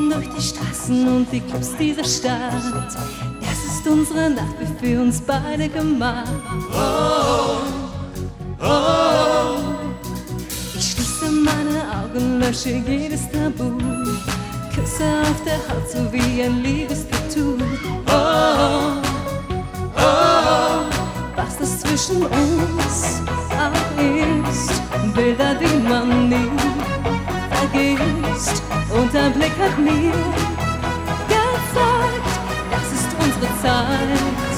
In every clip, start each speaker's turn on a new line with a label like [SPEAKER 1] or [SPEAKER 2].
[SPEAKER 1] durch die Straßen und die Clubs dieser Stadt. Es ist unsere Nacht, wie für uns beide gemacht. Oh, oh. Ich schließe meine Augen, lösche jedes Tabu, Küsse auf der Haut, so wie ein Liebestattoo. Oh, oh. Was das zwischen uns auch ist, Bilder, die man nie vergisst. Und ein Blick hat mir gezeigt, das ist unsere Zeit.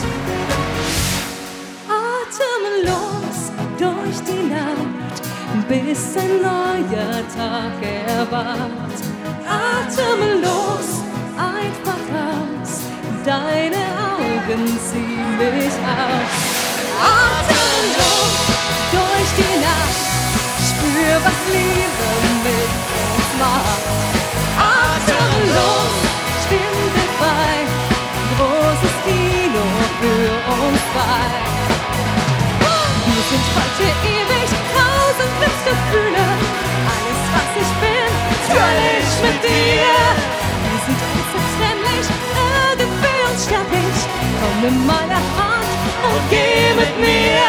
[SPEAKER 1] Atemlos durch die Nacht, bis ein neuer Tag erwacht. Atemlos einfach raus, deine Augen ziehen mich aus. Atemlos durch die Nacht, spür, was Liebe mit uns macht. Atemlos, schwindelfrei, großes Kino für uns zwei. Wir sind heute ewig, 1000 Glücksgefühle, alles was ich bin, teile ich mit dir. Wir sind unzertrennlich, irgendwie unsterblich, komm in meine Hand und geh mit mir.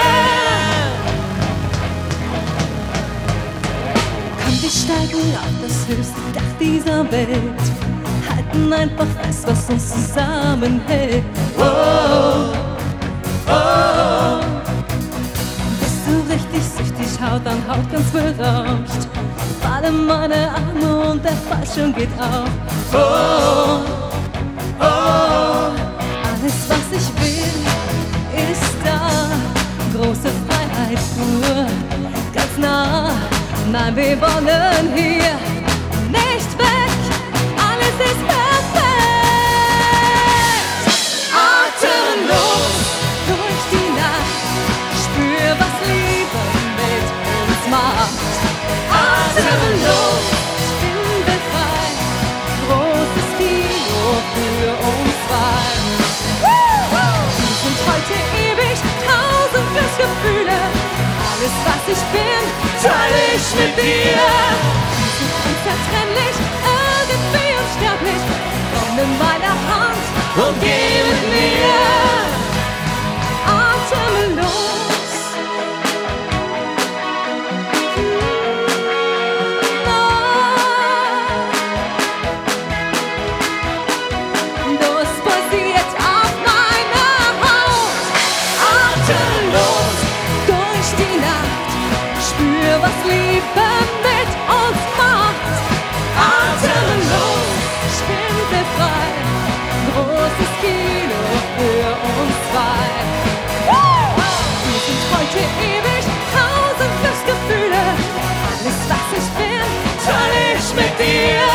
[SPEAKER 1] Wir steigen auf das höchste Dach dieser Welt, halten einfach fest, was uns zusammenhält. Oh, oh. Bist du richtig süchtig, Haut an Haut ganz berauscht, fallen meine Arme und der Fallschirm geht auf. Oh, oh. Alles was ich will, ist da, große Freiheit pur, ganz nah. Nein, wir wollen hier nicht weg, alles ist perfekt. Atemlos durch die Nacht, spür, was Liebe mit uns macht. Atemlos, schwindelfrei, großes Kino für uns zwei. Wir sind heute ewig, 1000 Glücksgefühle, alles was ich bin, teile ich mit dir. Wir sind unzertrennlich, irgendwie unsterblich, komm in meine Hand und geh mit mir. Atemlos. Das passiert auf meiner Haut. Atemlos durch die Nacht, spür, was Liebe mit uns macht. Atemlos, schwindelfrei, großes Kino für uns zwei. Wir sind heute ewig, 1000 Glücksgefühle, alles was ich bin, teile ich mit dir.